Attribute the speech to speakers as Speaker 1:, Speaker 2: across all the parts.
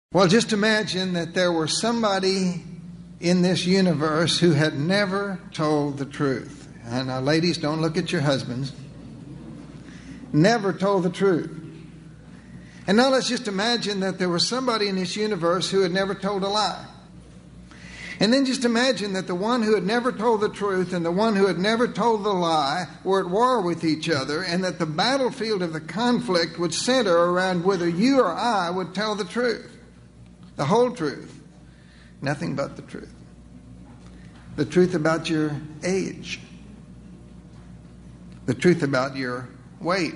Speaker 1: Well, just imagine that there were somebody in this universe who had never told the truth. And now, ladies, don't look at your husbands. Never told the truth. And now let's just imagine that there was somebody in this universe who had never told a lie. And then just imagine that the one who had never told the truth and the one who had never told the lie were at war with each other, and that the battlefield of the conflict would center around whether you or I would tell the truth. The whole truth. Nothing but the truth. The truth about your age. The truth about your weight.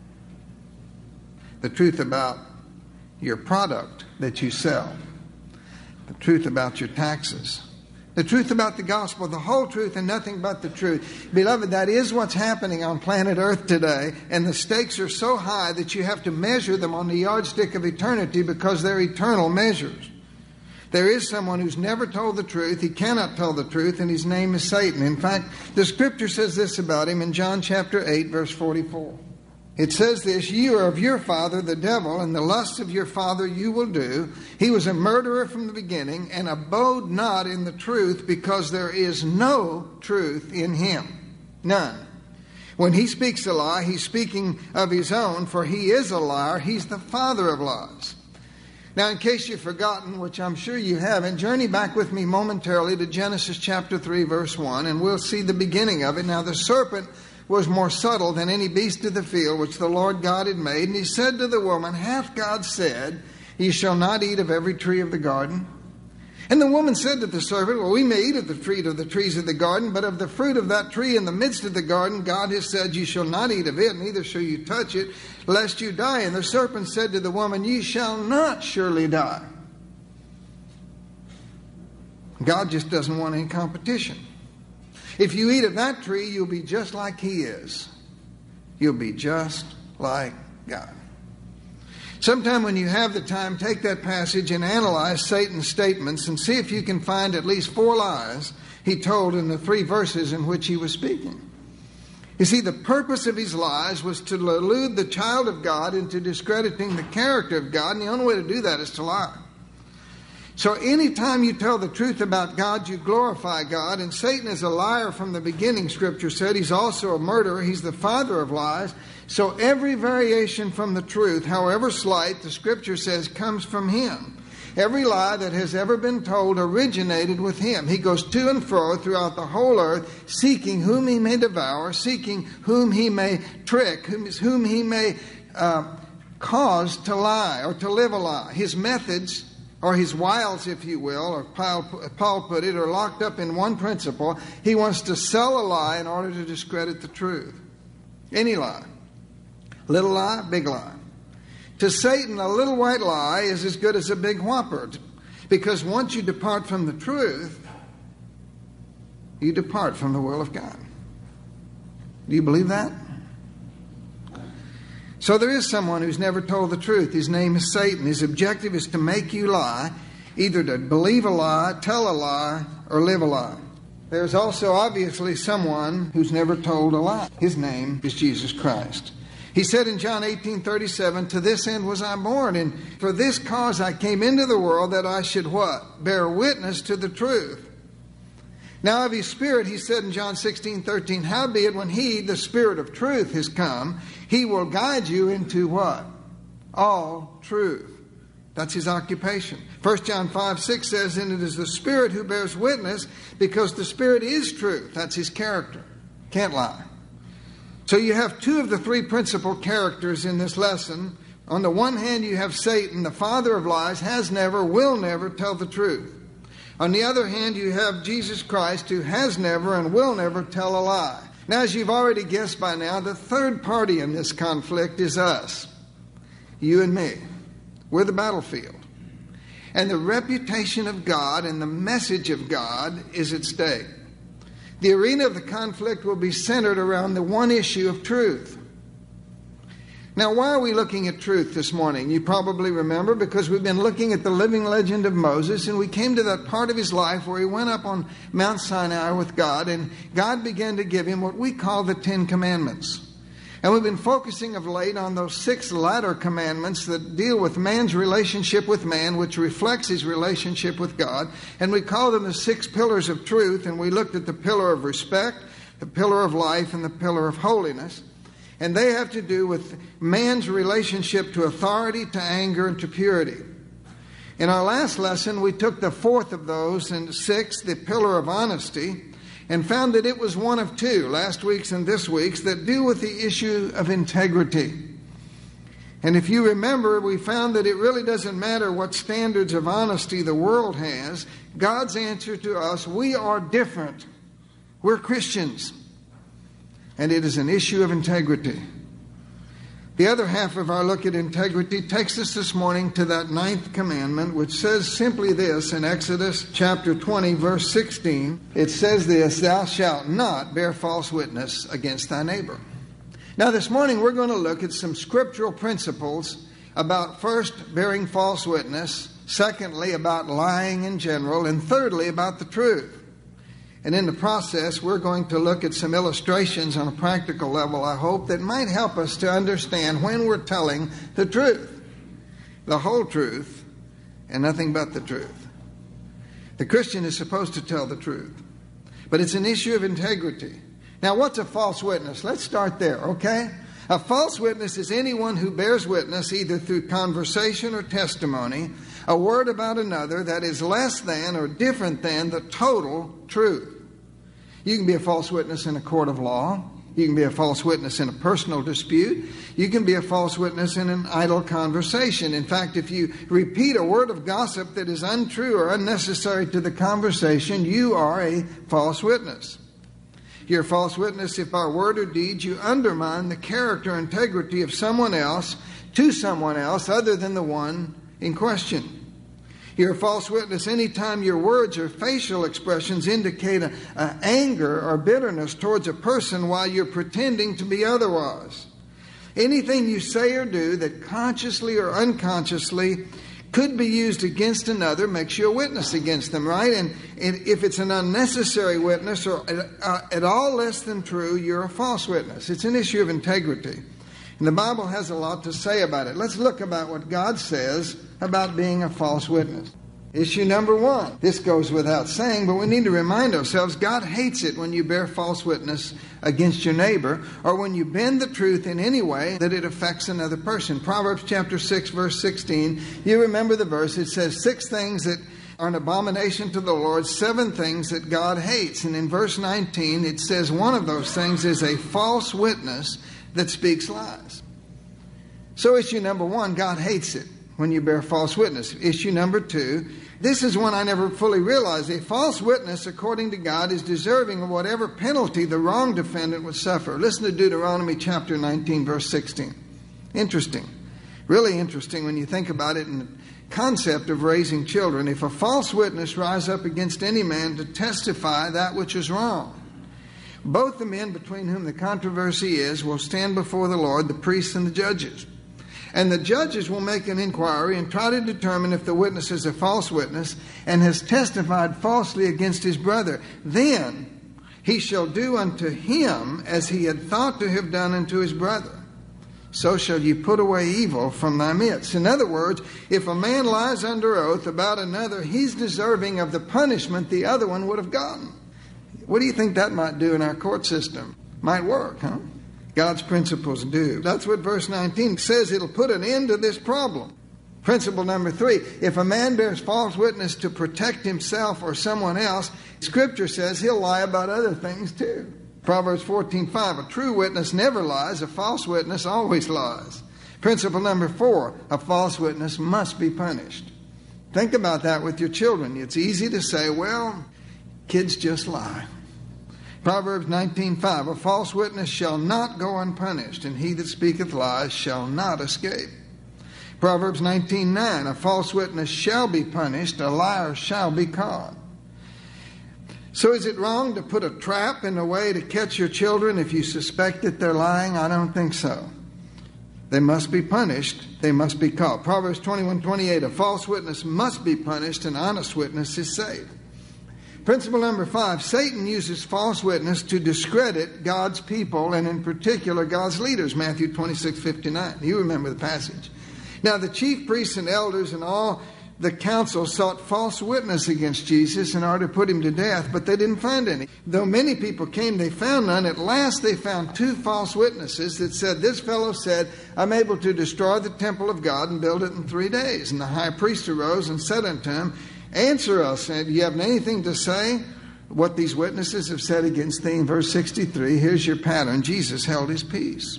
Speaker 1: The truth about your product that you sell. The truth about your taxes. The truth about the gospel. The whole truth and nothing but the truth. Beloved, that is what's happening on planet Earth today. And the stakes are so high that you have to measure them on the yardstick of eternity because they're eternal measures. There is someone who's never told the truth. He cannot tell the truth, and his name is Satan. In fact, the Scripture says this about him in John chapter 8, verse 44. It says this, "You are of your father, the devil, and the lusts of your father you will do. He was a murderer from the beginning, and abode not in the truth, because there is no truth in him." None. When he speaks a lie, he's speaking of his own, for he is a liar. He's the father of lies. Now, in case you've forgotten, which I'm sure you haven't, journey back with me momentarily to Genesis chapter 3, verse 1, and we'll see the beginning of it. Now, the serpent was more subtle than any beast of the field which the Lord God had made. And he said to the woman, "Hath God said, Ye shall not eat of every tree of the garden?" And the woman said to the serpent, "Well, we may eat of the fruit of the trees of the garden, but of the fruit of that tree in the midst of the garden, God has said, Ye shall not eat of it, neither shall you touch it, lest you die." And the serpent said to the woman, "Ye shall not surely die." God just doesn't want any competition. If you eat of that tree, you'll be just like He is. You'll be just like God. Sometime when you have the time, take that passage and analyze Satan's statements and see if you can find at least 4 lies he told in the 3 verses in which he was speaking. You see, the purpose of his lies was to elude the child of God into discrediting the character of God, and the only way to do that is to lie. So anytime you tell the truth about God, you glorify God. And Satan is a liar from the beginning, Scripture said. He's also a murderer. He's the father of lies. So every variation from the truth, however slight, the Scripture says, comes from him. Every lie that has ever been told originated with him. He goes to and fro throughout the whole earth, seeking whom he may devour, seeking whom he may trick, whom he may cause to lie or to live a lie. His methods, or his wiles, if you will, or Paul put it, are locked up in one principle. He wants to sell a lie in order to discredit the truth. Any lie. Little lie, big lie. To Satan, a little white lie is as good as a big whopper. Because once you depart from the truth, you depart from the will of God. Do you believe that? So there is someone who's never told the truth. His name is Satan. His objective is to make you lie, either to believe a lie, tell a lie, or live a lie. There's also obviously someone who's never told a lie. His name is Jesus Christ. He said in John 18:37, "To this end was I born, and for this cause I came into the world, that I should" what? "Bear witness to the truth. Now of his Spirit," he said in John 16:13, "Howbeit when he, the Spirit of truth, is come, he will guide you into" what? "All truth." That's his occupation. 1 John 5:6 says, "And it is the Spirit who bears witness, because the Spirit is truth." That's his character. Can't lie. So you have 2 of the 3 principal characters in this lesson. On the one hand, you have Satan, the father of lies, has never, will never tell the truth. On the other hand, you have Jesus Christ, who has never and will never tell a lie. Now, as you've already guessed by now, the third party in this conflict is us. You and me. We're the battlefield. And the reputation of God and the message of God is at stake. The arena of the conflict will be centered around the one issue of truth. Now, why are we looking at truth this morning? You probably remember because we've been looking at the living legend of Moses, and we came to that part of his life where he went up on Mount Sinai with God, and God began to give him what we call the 10 Commandments. And we've been focusing of late on those 6 latter commandments that deal with man's relationship with man, which reflects his relationship with God. And we call them the 6 pillars of truth. And we looked at the pillar of respect, the pillar of life, and the pillar of holiness. And they have to do with man's relationship to authority, to anger, and to purity. In our last lesson, we took the 4th of those, and 6, the pillar of honesty, and found that it was one of 2, last week's and this week's, that deal with the issue of integrity. And if you remember, we found that it really doesn't matter what standards of honesty the world has. God's answer to us, we are different. We're Christians. And it is an issue of integrity. The other half of our look at integrity takes us this morning to that 9th commandment, which says simply this in Exodus chapter 20, verse 16. It says this, "Thou shalt not bear false witness against thy neighbor." Now this morning we're going to look at some scriptural principles about, first, bearing false witness, secondly, about lying in general, and thirdly, about the truth. And in the process, we're going to look at some illustrations on a practical level, I hope, that might help us to understand when we're telling the truth. The whole truth and nothing but the truth. The Christian is supposed to tell the truth. But it's an issue of integrity. Now, what's a false witness? Let's start there, okay? A false witness is anyone who bears witness either through conversation or testimony, a word about another that is less than or different than the total truth. You can be a false witness in a court of law. You can be a false witness in a personal dispute. You can be a false witness in an idle conversation. In fact, if you repeat a word of gossip that is untrue or unnecessary to the conversation, you are a false witness. You're a false witness if by word or deed you undermine the character or integrity of someone else to someone else other than the one in question. You're a false witness anytime your words or facial expressions indicate anger or bitterness towards a person while you're pretending to be otherwise. Anything you say or do that consciously or unconsciously could be used against another makes you a witness against them, right? And if it's an unnecessary witness or at all less than true, you're a false witness. It's an issue of integrity. And the Bible has a lot to say about it. Let's look about what God says about being a false witness. Issue number 1. This goes without saying, but we need to remind ourselves God hates it when you bear false witness against your neighbor or when you bend the truth in any way that it affects another person. Proverbs chapter 6, verse 16. You remember the verse. It says 6 things that are an abomination to the Lord, 7 things that God hates. And in verse 19, it says one of those things is a false witness that speaks lies. So issue number 1, God hates it when you bear false witness. Issue number 2, this is one I never fully realized. A false witness, according to God, is deserving of whatever penalty the wrong defendant would suffer. Listen to Deuteronomy chapter 19, verse 16. Interesting. Really interesting when you think about it in the concept of raising children. If a false witness rise up against any man to testify that which is wrong, both the men between whom the controversy is will stand before the Lord, the priests and the judges. And the judges will make an inquiry and try to determine if the witness is a false witness and has testified falsely against his brother. Then he shall do unto him as he had thought to have done unto his brother. So shall you put away evil from thy midst. In other words, if a man lies under oath about another, he's deserving of the punishment the other one would have gotten. What do you think that might do in our court system? Might work, huh? God's principles do. That's what verse 19 says. It'll put an end to this problem. Principle number 3, if a man bears false witness to protect himself or someone else, Scripture says he'll lie about other things too. Proverbs 14:5, a true witness never lies, a false witness always lies. Principle number 4, a false witness must be punished. Think about that with your children. It's easy to say, well, kids just lie. Proverbs 19:5, a false witness shall not go unpunished, and he that speaketh lies shall not escape. Proverbs 19:9, a false witness shall be punished, a liar shall be caught. So is it wrong to put a trap in a way to catch your children if you suspect that they're lying? I don't think so. They must be punished. They must be caught. Proverbs 21:28, a false witness must be punished, an honest witness is saved. Principle number 5, Satan uses false witness to discredit God's people, and in particular God's leaders. Matthew 26:59. You remember the passage. Now the chief priests and elders and all the council sought false witness against Jesus in order to put him to death, but they didn't find any. Though many people came, they found none. At last they found 2 false witnesses that said, "This fellow said, I'm able to destroy the temple of God and build it in 3 days." And the high priest arose and said unto him, "Answer us, and do you have anything to say? What these witnesses have said against thee." In verse 63, here's your pattern. Jesus held his peace.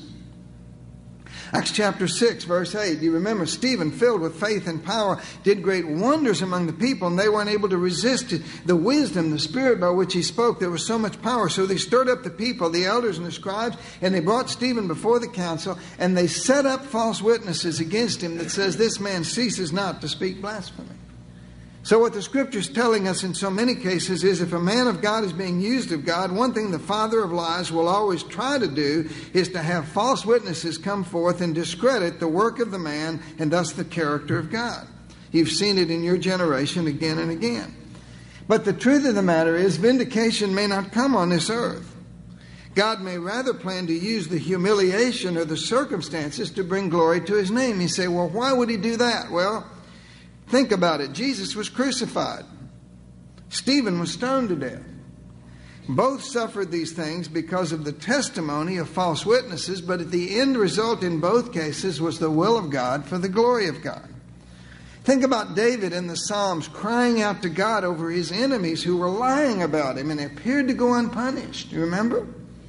Speaker 1: Acts chapter 6, verse 8. You remember Stephen, filled with faith and power, did great wonders among the people, and they weren't able to resist the wisdom, the spirit by which he spoke. There was so much power. So they stirred up the people, the elders and the scribes, and they brought Stephen before the council, and they set up false witnesses against him that says, "This man ceases not to speak blasphemy." So what the Scripture's telling us in so many cases is if a man of God is being used of God, one thing the father of lies will always try to do is to have false witnesses come forth and discredit the work of the man and thus the character of God. You've seen it in your generation again and again. But the truth of the matter is vindication may not come on this earth. God may rather plan to use the humiliation or the circumstances to bring glory to his name. You say, well, why would he do that? Well, think about it. Jesus was crucified. Stephen was stoned to death. Both suffered these things because of the testimony of false witnesses, but at the end result in both cases was the will of God for the glory of God. Think about David in the Psalms crying out to God over his enemies who were lying about him and appeared to go unpunished. You remember?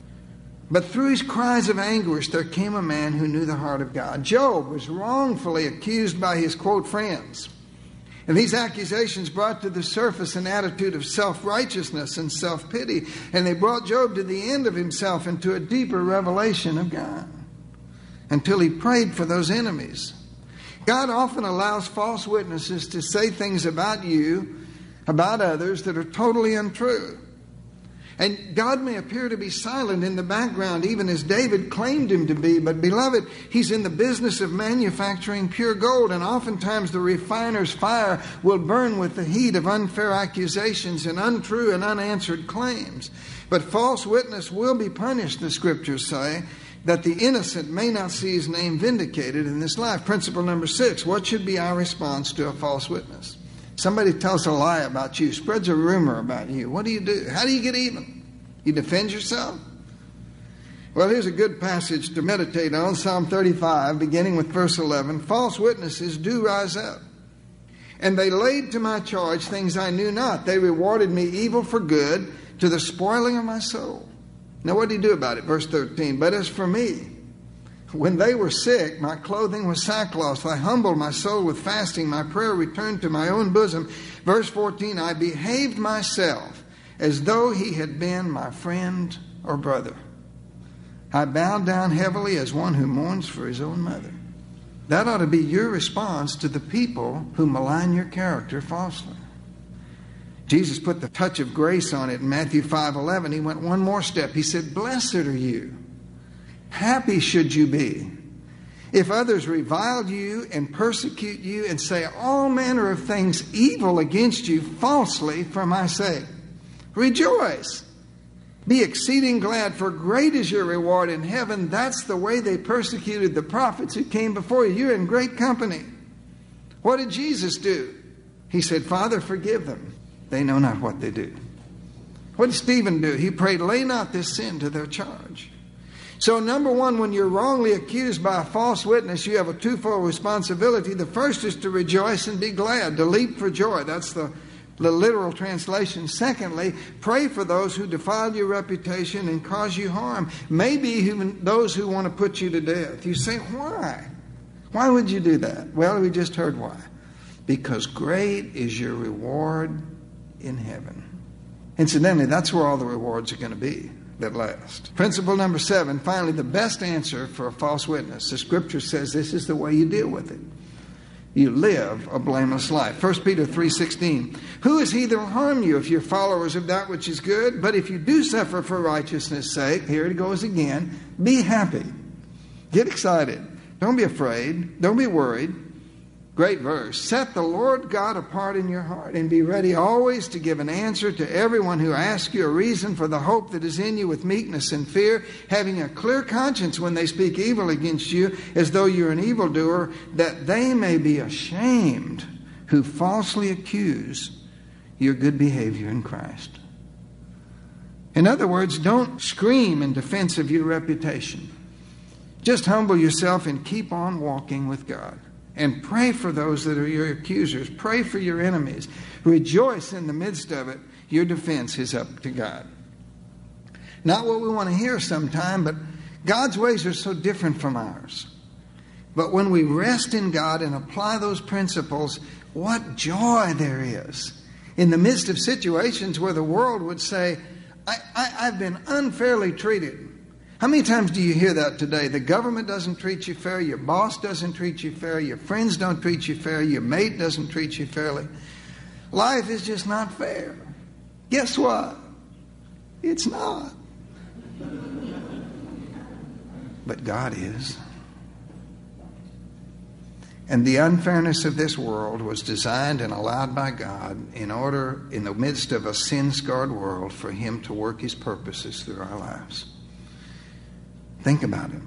Speaker 1: But through his cries of anguish, there came a man who knew the heart of God. Job was wrongfully accused by his, quote, friends. And these accusations brought to the surface an attitude of self-righteousness and self-pity. And they brought Job to the end of himself and to a deeper revelation of God until he prayed for those enemies. God often allows false witnesses to say things about you, about others, that are totally untrue. And God may appear to be silent in the background, even as David claimed him to be. But beloved, he's in the business of manufacturing pure gold. And oftentimes the refiner's fire will burn with the heat of unfair accusations and untrue and unanswered claims. But false witness will be punished, the Scriptures say, that the innocent may not see his name vindicated in this life. Principle number 6, what should be our response to a false witness? Somebody tells a lie about you, spreads a rumor about you. What do you do? How do you get even? You defend yourself? Well, here's a good passage to meditate on, Psalm 35, beginning with verse 11. False witnesses do rise up, and they laid to my charge things I knew not. They rewarded me evil for good, to the spoiling of my soul. Now what did he do about it? Verse 13, but as for me, when they were sick, my clothing was sackcloth. I humbled my soul with fasting. My prayer returned to my own bosom. Verse 14, I behaved myself as though he had been my friend or brother. I bowed down heavily as one who mourns for his own mother. That ought to be your response to the people who malign your character falsely. Jesus put the touch of grace on it in Matthew 5:11. He went one more step. He said, blessed are you. Happy should you be if others revile you and persecute you and say all manner of things evil against you falsely for my sake. Rejoice. Be exceeding glad, for great is your reward in heaven. That's the way they persecuted the prophets who came before you. You're in great company. What did Jesus do? He said, Father, forgive them. They know not what they do. What did Stephen do? He prayed, lay not this sin to their charge. So number one, when you're wrongly accused by a false witness, you have a twofold responsibility. The first is to rejoice and be glad, to leap for joy. That's the literal translation. Secondly, pray for those who defile your reputation and cause you harm. Maybe even those who want to put you to death. You say, why? Why would you do that? Well, we just heard why. Because great is your reward in heaven. Incidentally, that's where all the rewards are going to be that last. Principle number 7, finally, the best answer for a false witness. The Scripture says this is the way you deal with it. You live a blameless life. 1 Peter 3:16. Who is he that will harm you if you're followers of that which is good? But if you do suffer for righteousness' sake, here it goes again, be happy. Get excited. Don't be afraid. Don't be worried. Great verse. Set the Lord God apart in your heart and be ready always to give an answer to everyone who asks you a reason for the hope that is in you with meekness and fear, having a clear conscience when they speak evil against you as though you're an evildoer, that they may be ashamed who falsely accuse your good behavior in Christ. In other words, don't scream in defense of your reputation. Just humble yourself and keep on walking with God. And pray for those that are your accusers. Pray for your enemies. Rejoice in the midst of it. Your defense is up to God. Not what we want to hear sometime, but God's ways are so different from ours. But when we rest in God and apply those principles, what joy there is. In the midst of situations where the world would say, I've been unfairly treated. How many times do you hear that today? The government doesn't treat you fair, your boss doesn't treat you fair, your friends don't treat you fair, your mate doesn't treat you fairly. Life is just not fair. Guess what? It's not. But God is. And the unfairness of this world was designed and allowed by God in order, in the midst of a sin-scarred world, for Him to work His purposes through our lives. Think about it.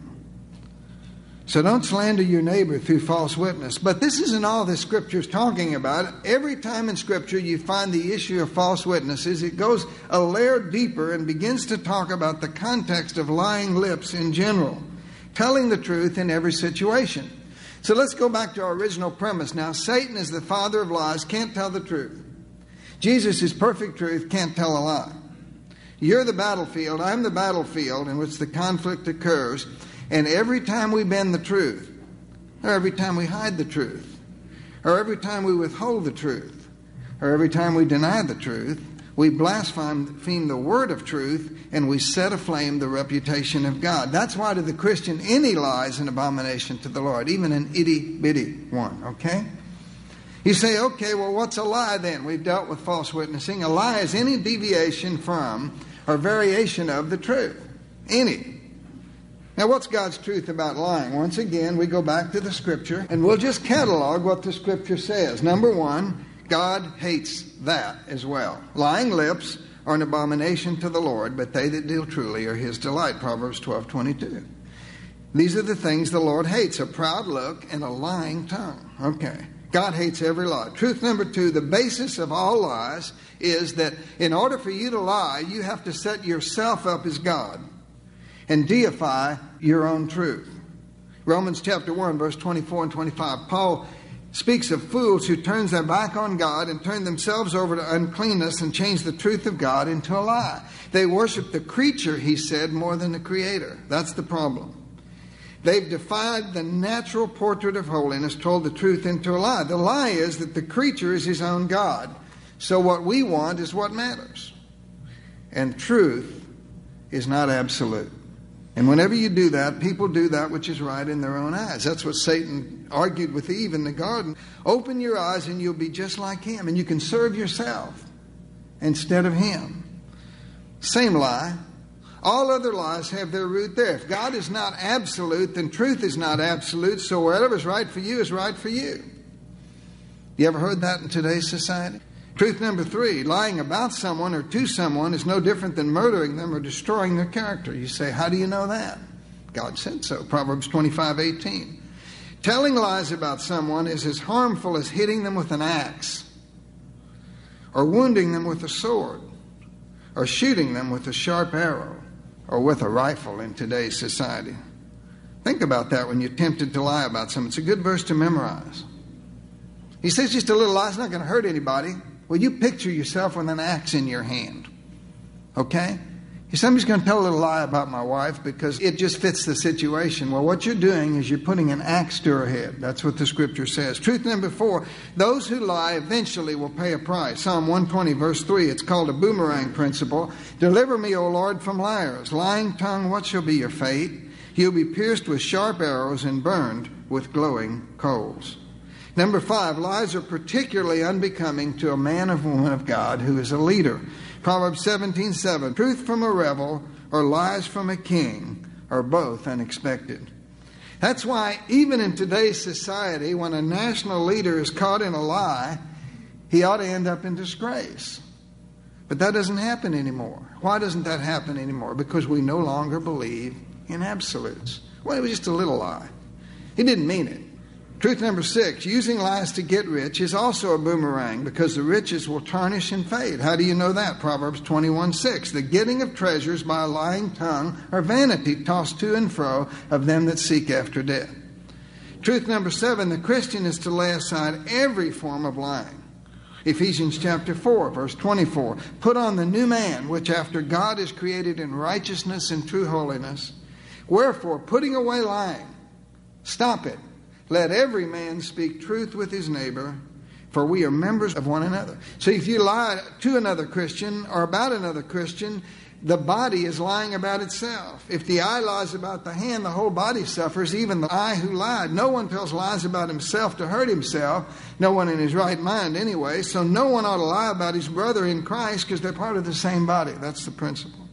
Speaker 1: So don't slander your neighbor through false witness. But this isn't all this Scripture is talking about. Every time in Scripture you find the issue of false witnesses, it goes a layer deeper and begins to talk about the context of lying lips in general, telling the truth in every situation. So let's go back to our original premise. Now, Satan is the father of lies, can't tell the truth. Jesus is perfect truth, can't tell a lie. You're the battlefield, I'm the battlefield in which the conflict occurs. And every time we bend the truth, or every time we hide the truth, or every time we withhold the truth, or every time we deny the truth, we blaspheme the word of truth and we set aflame the reputation of God. That's why to the Christian any lie is an abomination to the Lord, even an itty-bitty one, okay? You say, okay, well, what's a lie then? We've dealt with false witnessing. A lie is any deviation from or variation of the truth. Any. Now, what's God's truth about lying? Once again, we go back to the Scripture, and we'll just catalog what the Scripture says. Number one, God hates that as well. Lying lips are an abomination to the Lord, but they that deal truly are His delight. Proverbs 12:22. These are the things the Lord hates, a proud look and a lying tongue. Okay. God hates every lie. Truth number two, the basis of all lies is that in order for you to lie, you have to set yourself up as God and deify your own truth. Romans chapter 1, verse 24 and 25. Paul speaks of fools who turn their back on God and turn themselves over to uncleanness and change the truth of God into a lie. They worship the creature, he said, more than the Creator. That's the problem. They've defied the natural portrait of holiness, told the truth into a lie. The lie is that the creature is his own God. So what we want is what matters. And truth is not absolute. And whenever you do that, people do that which is right in their own eyes. That's what Satan argued with Eve in the garden. Open your eyes and you'll be just like him. And you can serve yourself instead of him. Same lie. All other lies have their root there. If God is not absolute, then truth is not absolute. So whatever's right for you is right for you. You ever heard that in today's society? Truth number three, lying about someone or to someone is no different than murdering them or destroying their character. You say, how do you know that? God said so. Proverbs 25:18. Telling lies about someone is as harmful as hitting them with an axe or wounding them with a sword or shooting them with a sharp arrow or with a rifle in today's society. Think about that when you're tempted to lie about something. It's a good verse to memorize. He says just a little lie, it's not going to hurt anybody. Well, you picture yourself with an axe in your hand. Okay? Somebody's going to tell a little lie about my wife because it just fits the situation. Well, what you're doing is you're putting an axe to her head. That's what the Scripture says. Truth number 4, those who lie eventually will pay a price. Psalm 120, verse 3, it's called a boomerang principle. Deliver me, O Lord, from liars. Lying tongue, what shall be your fate? You'll be pierced with sharp arrows and burned with glowing coals. Number 5, lies are particularly unbecoming to a man or woman of God who is a leader. Proverbs 17:7, truth from a rebel or lies from a king are both unexpected. That's why even in today's society, when a national leader is caught in a lie, he ought to end up in disgrace. But that doesn't happen anymore. Why doesn't that happen anymore? Because we no longer believe in absolutes. Well, it was just a little lie. He didn't mean it. Truth number 6, using lies to get rich is also a boomerang because the riches will tarnish and fade. How do you know that? Proverbs 21:6. The getting of treasures by a lying tongue are vanity tossed to and fro of them that seek after death. Truth number 7, the Christian is to lay aside every form of lying. Ephesians chapter 4, verse 24. Put on the new man, which after God is created in righteousness and true holiness. Wherefore, putting away lying, stop it. Let every man speak truth with his neighbor, for we are members of one another. So if you lie to another Christian or about another Christian, the body is lying about itself. If the eye lies about the hand, the whole body suffers, even the eye who lied. No one tells lies about himself to hurt himself. No one in his right mind anyway. So no one ought to lie about his brother in Christ because they're part of the same body. That's the principle.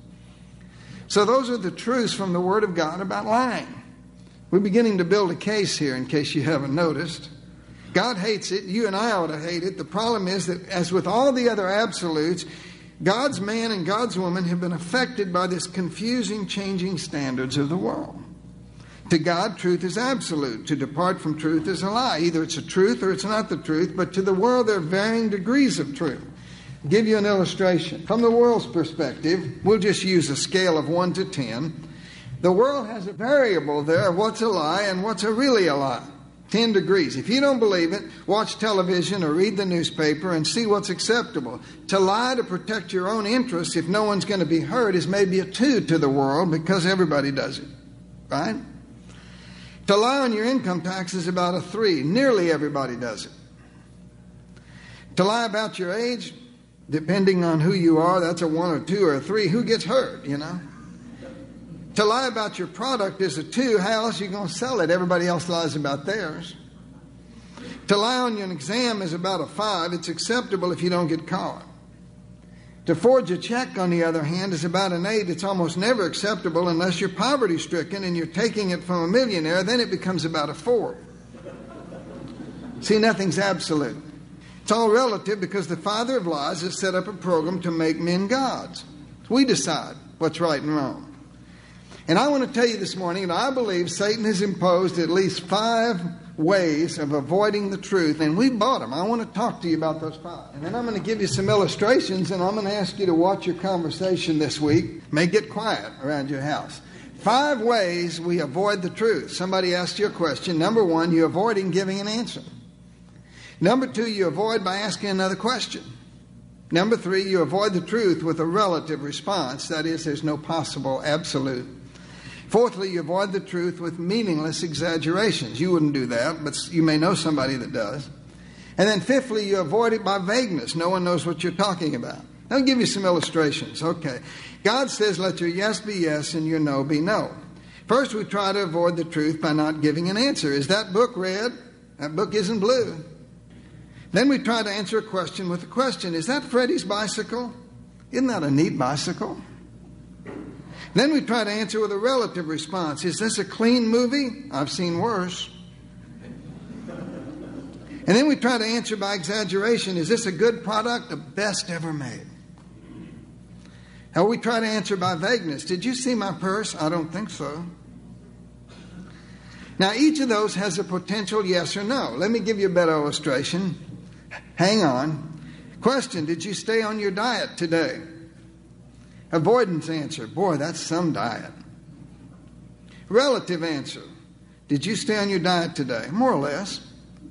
Speaker 1: So those are the truths from the Word of God about lying. We're beginning to build a case here in case you haven't noticed. God hates it. You and I ought to hate it. The problem is that as with all the other absolutes, God's man and God's woman have been affected by this confusing, changing standards of the world. To God, truth is absolute. To depart from truth is a lie. Either it's a truth or it's not the truth, but to the world there are varying degrees of truth. I'll give you an illustration. From the world's perspective, we'll just use a scale of 1 to 10. The world has a variable there of what's a lie and what's really a lie. 10 degrees. If you don't believe it, watch television or read the newspaper and see what's acceptable. To lie to protect your own interests if no one's going to be hurt is maybe a 2 to the world because everybody does it. Right? To lie on your income tax is about a 3. Nearly everybody does it. To lie about your age, depending on who you are, that's a 1 or 2 or a 3. Who gets hurt, you know? To lie about your product is a 2. How else are you going to sell it? Everybody else lies about theirs. To lie on your exam is about a 5. It's acceptable if you don't get caught. To forge a check, on the other hand, is about an 8. It's almost never acceptable unless you're poverty-stricken and you're taking it from a millionaire. Then it becomes about a 4. See, nothing's absolute. It's all relative because the father of lies has set up a program to make men gods. We decide what's right and wrong. And I want to tell you this morning that I believe Satan has imposed at least 5 ways of avoiding the truth, and we bought them. I want to talk to you about those 5. And then I'm going to give you some illustrations, and I'm going to ask you to watch your conversation this week. May get quiet around your house. 5 ways we avoid the truth. Somebody asked you a question. Number 1, you're avoiding giving an answer. Number 2, you avoid by asking another question. Number 3, you avoid the truth with a relative response. That is, there's no possible absolute. Fourthly, you avoid the truth with meaningless exaggerations. You wouldn't do that, but you may know somebody that does. And then fifthly, you avoid it by vagueness. No one knows what you're talking about. I'll give you some illustrations. Okay. God says, let your yes be yes and your no be no. First, we try to avoid the truth by not giving an answer. Is that book red? That book isn't blue. Then we try to answer a question with a question. Is that Freddie's bicycle? Isn't that a neat bicycle? Then we try to answer with a relative response. Is this a clean movie? I've seen worse. And then we try to answer by exaggeration. Is this a good product? The best ever made. Now we try to answer by vagueness. Did you see my purse? I don't think so. Now each of those has a potential yes or no. Let me give you a better illustration. Hang on. Question, did you stay on your diet today? Avoidance answer, boy, that's some diet. Relative answer, did you stay on your diet today? More or less.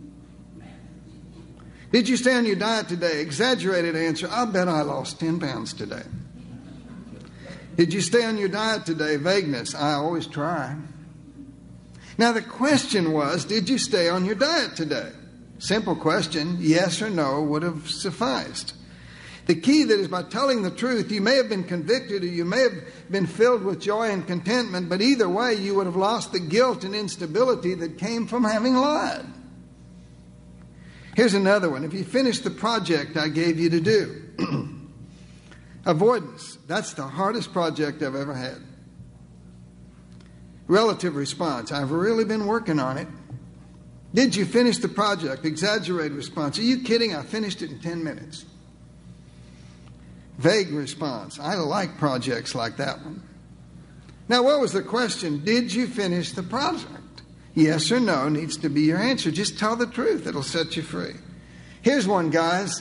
Speaker 1: Did you stay on your diet today? Exaggerated answer, I'll bet I lost 10 pounds today. Did you stay on your diet today? Vagueness, I always try. Now the question was, did you stay on your diet today? Simple question, yes or no would have sufficed. The key that is by telling the truth, you may have been convicted or you may have been filled with joy and contentment, but either way you would have lost the guilt and instability that came from having lied. Here's another one. If you finish the project I gave you to do, avoidance, that's the hardest project I've ever had. Relative response. I've really been working on it. Did you finish the project? Exaggerated response. Are you kidding? I finished it in 10 minutes. Vague response. I like projects like that one. Now, what was the question? Did you finish the project? Yes or no needs to be your answer. Just tell the truth. It'll set you free. Here's one, guys.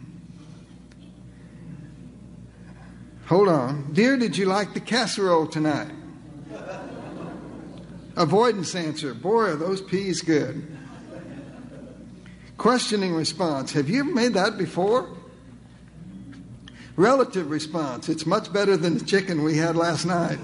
Speaker 1: Hold on. Dear, did you like the casserole tonight? Avoidance answer. Boy, are those peas good. Questioning response. Have you ever made that before? Relative response. It's much better than the chicken we had last night.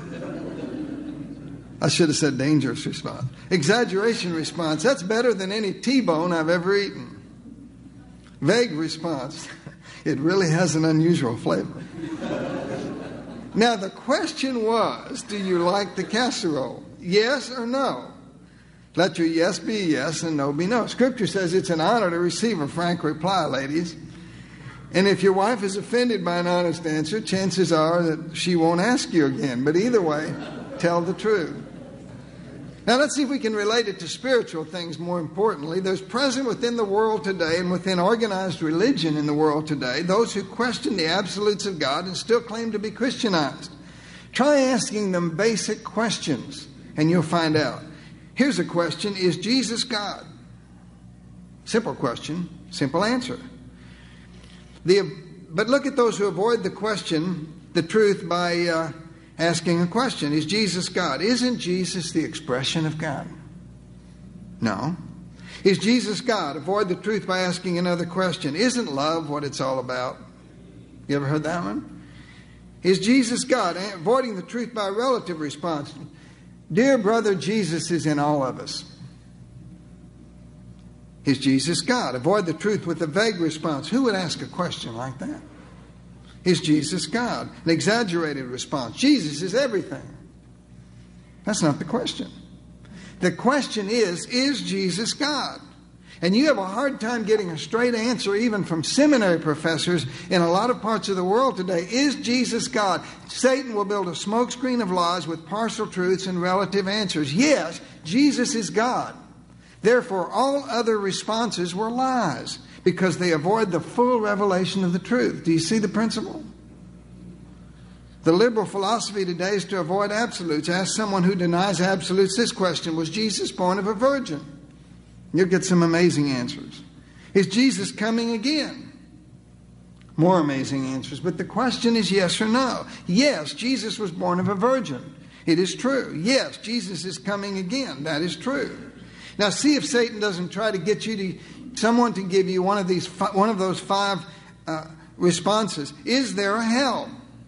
Speaker 1: I should have said dangerous response. Exaggeration response. That's better than any T-bone I've ever eaten. Vague response. It really has an unusual flavor. Now, the question was, do you like the casserole? Yes or no? Let your yes be yes and no be no. Scripture says it's an honor to receive a frank reply, ladies. And if your wife is offended by an honest answer, chances are that she won't ask you again. But either way, tell the truth. Now let's see if we can relate it to spiritual things more importantly. There's present within the world today and within organized religion in the world today those who question the absolutes of God and still claim to be Christianized. Try asking them basic questions and you'll find out. Here's a question. Is Jesus God? Simple question, simple answer. But look at those who avoid the question, the truth, by asking a question. Is Jesus God? Isn't Jesus the expression of God? No. Is Jesus God? Avoid the truth by asking another question. Isn't love what it's all about? You ever heard that one? Is Jesus God? Avoiding the truth by a relative response. Dear brother, Jesus is in all of us. Is Jesus God? Avoid the truth with a vague response. Who would ask a question like that? Is Jesus God? An exaggerated response. Jesus is everything. That's not the question. The question is Jesus God? And you have a hard time getting a straight answer even from seminary professors in a lot of parts of the world today. Is Jesus God? Satan will build a smokescreen of lies with partial truths and relative answers. Yes, Jesus is God. Therefore, all other responses were lies because they avoid the full revelation of the truth. Do you see the principle? The liberal philosophy today is to avoid absolutes. Ask someone who denies absolutes this question: was Jesus born of a virgin? You'll get some amazing answers. Is Jesus coming again? More amazing answers. But the question is yes or no. Yes, Jesus was born of a virgin. It is true. Yes, Jesus is coming again. That is true. Now see if Satan doesn't try to get someone to give you one of those five responses. Is there a hell?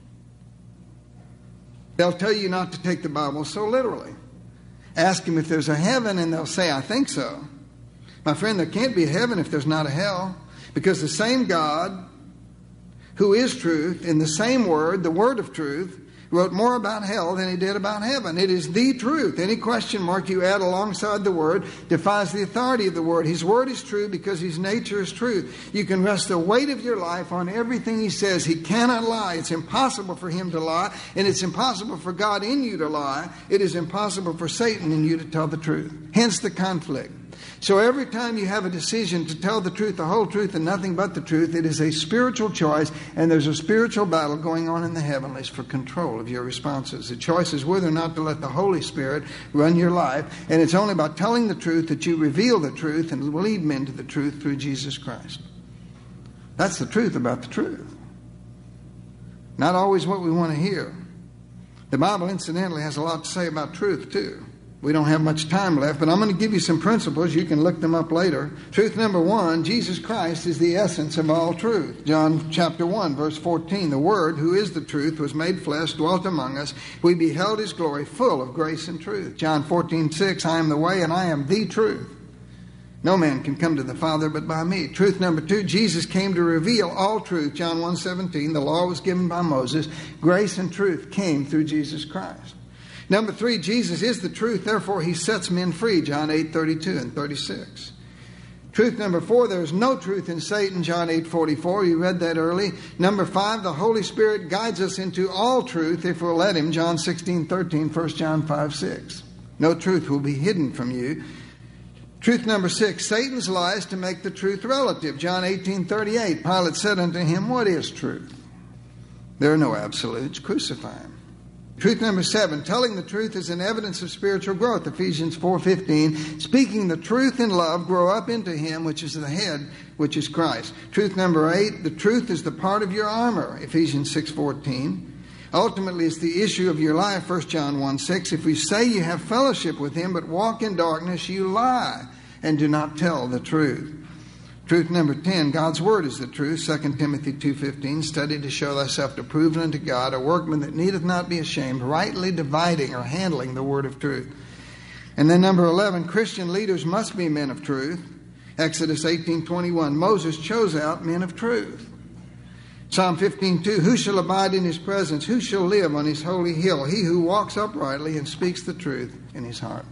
Speaker 1: They'll tell you not to take the Bible so literally. Ask them if there's a heaven and they'll say, I think so. My friend, there can't be a heaven if there's not a hell, because the same God who is truth, in the same word, the word of truth, wrote more about hell than he did about heaven. It is the truth. Any question mark you add alongside the word defies the authority of the word. His word is true because his nature is truth. You can rest the weight of your life on everything he says. He cannot lie. It's impossible for him to lie, and it's impossible for God in you to lie. It is impossible for Satan in you to tell the truth. Hence the conflict. So every time you have a decision to tell the truth, the whole truth, and nothing but the truth, it is a spiritual choice, and there's a spiritual battle going on in the heavenlies for control of your responses. The choice is whether or not to let the Holy Spirit run your life, and it's only by telling the truth that you reveal the truth and lead men to the truth through Jesus Christ. That's the truth about the truth. Not always what we want to hear. The Bible, incidentally, has a lot to say about truth, too. We don't have much time left, but I'm going to give you some principles. You can look them up later. Truth number one, Jesus Christ is the essence of all truth. John chapter 1, verse 14, the Word, who is the truth, was made flesh, dwelt among us. We beheld his glory, full of grace and truth. John 14:6, I am the way and I am the truth. No man can come to the Father but by me. Truth number two, Jesus came to reveal all truth. John 1:17, the law was given by Moses. Grace and truth came through Jesus Christ. Number three, Jesus is the truth, therefore he sets men free. John 8:32 and 36. Truth number four, there is no truth in Satan. John 8:44, you read that early. Number five, the Holy Spirit guides us into all truth if we'll let him. John 16:13, 1 John 5:6. No truth will be hidden from you. Truth number 6, Satan's lie is to make the truth relative. John 18:38, Pilate said unto him, what is truth? There are no absolutes. Crucify him. Truth number 7, telling the truth is an evidence of spiritual growth. Ephesians 4:15, speaking the truth in love, grow up into him, which is the head, which is Christ. Truth number 8, the truth is the part of your armor. Ephesians 6:14. Ultimately, it's the issue of your life. 1 John 1:6, if we say you have fellowship with him, but walk in darkness, you lie and do not tell the truth. Truth number 10, God's word is the truth. 2 Timothy 2:15, study to show thyself approved unto God, a workman that needeth not be ashamed, rightly dividing or handling the word of truth. And then number 11, Christian leaders must be men of truth. Exodus 18:21, Moses chose out men of truth. Psalm 15:2, who shall abide in his presence? Who shall live on his holy hill? He who walks uprightly and speaks the truth in his heart.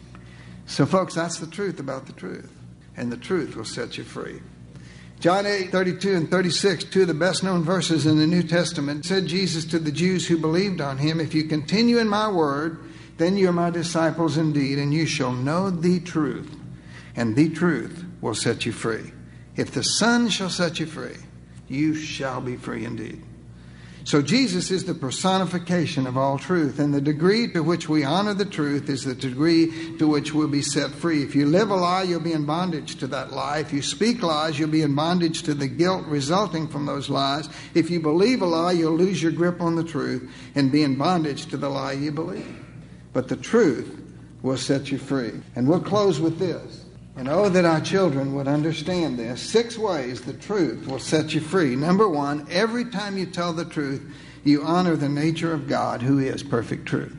Speaker 1: So folks, that's the truth about the truth. And the truth will set you free. John 8:32 and 36, two of the best known verses in the New Testament, said Jesus to the Jews who believed on him, if you continue in my word, then you are my disciples indeed, and you shall know the truth, and the truth will set you free. If the Son shall set you free, you shall be free indeed. So Jesus is the personification of all truth, and the degree to which we honor the truth is the degree to which we'll be set free. If you live a lie, you'll be in bondage to that lie. If you speak lies, you'll be in bondage to the guilt resulting from those lies. If you believe a lie, you'll lose your grip on the truth and be in bondage to the lie you believe. But the truth will set you free. And we'll close with this. And oh, that our children would understand this. 6 ways the truth will set you free. Number 1, every time you tell the truth, you honor the nature of God, who is perfect truth.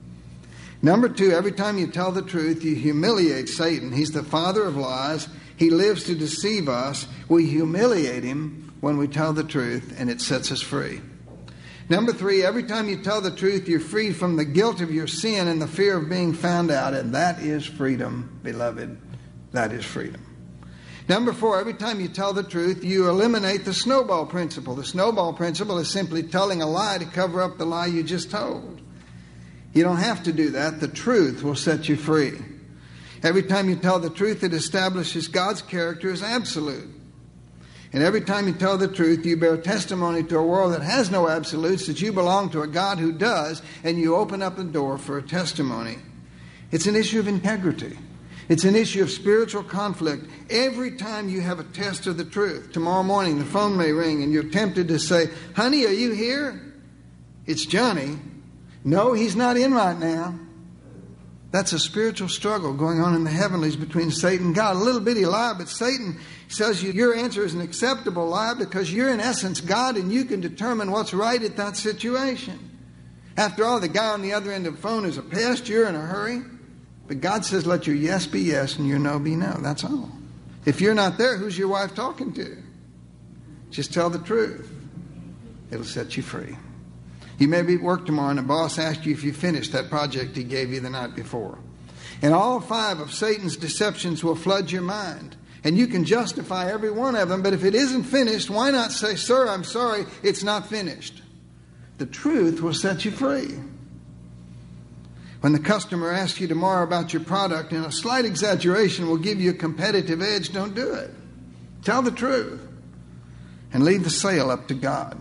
Speaker 1: Number 2, every time you tell the truth, you humiliate Satan. He's the father of lies. He lives to deceive us. We humiliate him when we tell the truth, and it sets us free. Number 3, every time you tell the truth, you're freed from the guilt of your sin and the fear of being found out, and that is freedom, beloved. That is freedom. Number 4, every time you tell the truth, you eliminate the snowball principle. The snowball principle is simply telling a lie to cover up the lie you just told. You don't have to do that. The truth will set you free. Every time you tell the truth, it establishes God's character as absolute. And every time you tell the truth, you bear testimony to a world that has no absolutes, that you belong to a God who does, and you open up the door for a testimony. It's an issue of integrity. It's an issue of spiritual conflict. Every time you have a test of the truth, tomorrow morning the phone may ring and you're tempted to say, honey, are you here? It's Johnny. No, he's not in right now. That's a spiritual struggle going on in the heavenlies between Satan and God. A little bitty lie, but Satan says your answer is an acceptable lie because you're in essence God and you can determine what's right at that situation. After all, the guy on the other end of the phone is a pest. You're in a hurry. But God says, let your yes be yes and your no be no. That's all. If you're not there, who's your wife talking to? Just tell the truth. It'll set you free. You may be at work tomorrow and the boss asks you if you finished that project he gave you the night before. And all 5 of Satan's deceptions will flood your mind. And you can justify every one of them. But if it isn't finished, why not say, sir, I'm sorry, it's not finished. The truth will set you free. When the customer asks you tomorrow about your product and a slight exaggeration will give you a competitive edge, don't do it. Tell the truth and leave the sale up to God.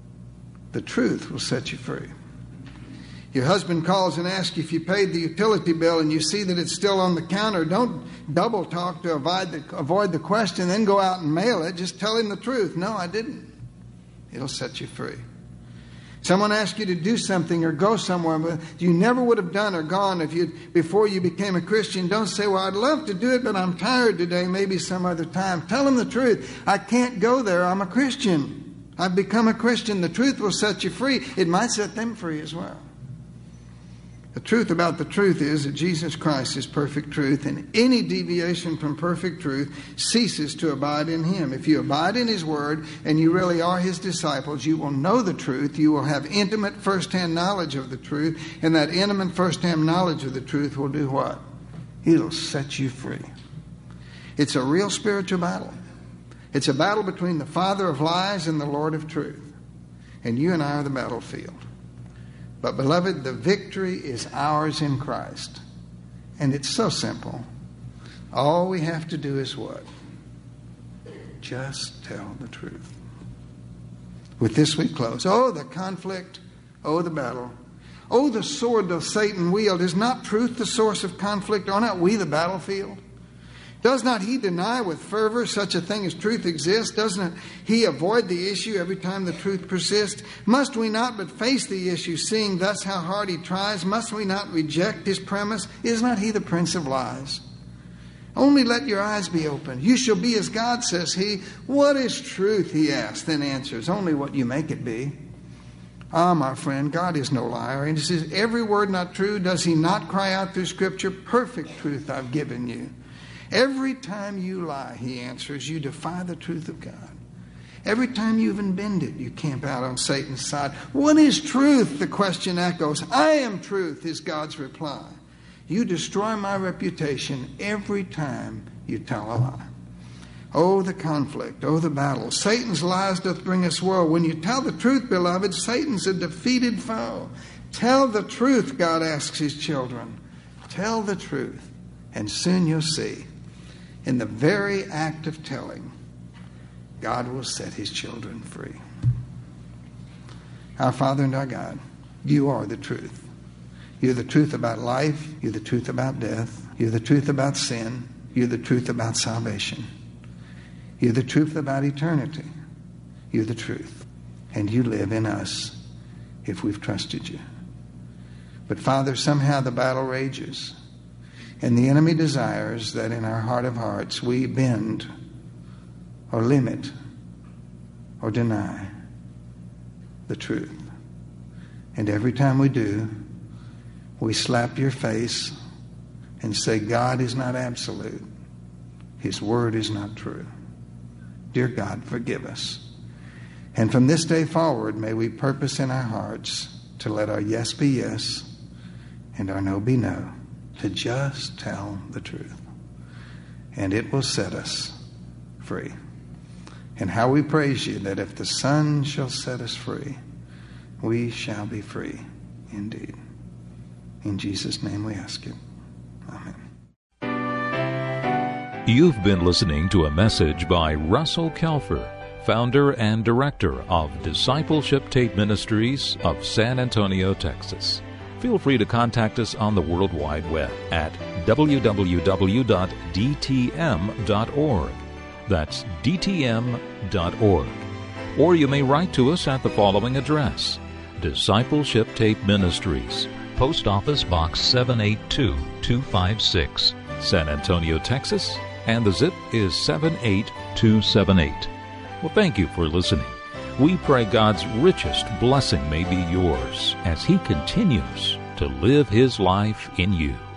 Speaker 1: The truth will set you free. Your husband calls and asks you if you paid the utility bill and you see that it's still on the counter. Don't double talk to avoid the question, then go out and mail it. Just tell him the truth. No, I didn't. It'll set you free. Someone asks you to do something or go somewhere but you never would have done or gone before you became a Christian. Don't say, well, I'd love to do it, but I'm tired today, maybe some other time. Tell them the truth. I can't go there. I'm a Christian. I've become a Christian. The truth will set you free. It might set them free as well. The truth about the truth is that Jesus Christ is perfect truth, and any deviation from perfect truth ceases to abide in him. If you abide in his word and you really are his disciples, you will know the truth. You will have intimate first-hand knowledge of the truth, and that intimate first-hand knowledge of the truth will do what? It'll set you free. It's a real spiritual battle. It's a battle between the father of lies and the Lord of truth. And you and I are the battlefield. But beloved, the victory is ours in Christ. And it's so simple. All we have to do is what? Just tell the truth. With this we close. Oh, the conflict. Oh, the battle. Oh, the sword that Satan wields. Is not truth the source of conflict? Are not we the battlefield? Does not he deny with fervor such a thing as truth exists? Doesn't he avoid the issue every time the truth persists? Must we not but face the issue, seeing thus how hard he tries? Must we not reject his premise? Is not he the prince of lies? Only let your eyes be opened. You shall be as God, says he. What is truth, he asks, then answers, only what you make it be. Ah, my friend, God is no liar. And he says, every word not true, does he not cry out through Scripture, perfect truth I've given you. Every time you lie, he answers, you defy the truth of God. Every time you even bend it, you camp out on Satan's side. What is truth? The question echoes. I am truth, is God's reply. You destroy my reputation every time you tell a lie. Oh, the conflict. Oh, the battle. Satan's lies doth bring us woe. When you tell the truth, beloved, Satan's a defeated foe. Tell the truth, God asks his children. Tell the truth, and soon you'll see. In the very act of telling, God will set his children free. Our Father and our God, you are the truth. You're the truth about life. You're the truth about death. You're the truth about sin. You're the truth about salvation. You're the truth about eternity. You're the truth. And you live in us if we've trusted you. But Father, somehow the battle rages. And the enemy desires that in our heart of hearts we bend or limit or deny the truth. And every time we do, we slap your face and say, God is not absolute. His word is not true. Dear God, forgive us. And from this day forward, may we purpose in our hearts to let our yes be yes and our no be no. To just tell the truth. And it will set us free. And how we praise you that if the Son shall set us free, we shall be free indeed. In Jesus' name we ask it. Amen.
Speaker 2: You've been listening to a message by Russell Kelfer, founder and director of Discipleship Tape Ministries of San Antonio, Texas. Feel free to contact us on the World Wide Web at www.dtm.org. That's dtm.org. Or you may write to us at the following address: Discipleship Tape Ministries, Post Office Box 782256, San Antonio, Texas, and the zip is 78278. Well, thank you for listening. We pray God's richest blessing may be yours as He continues to live His life in you.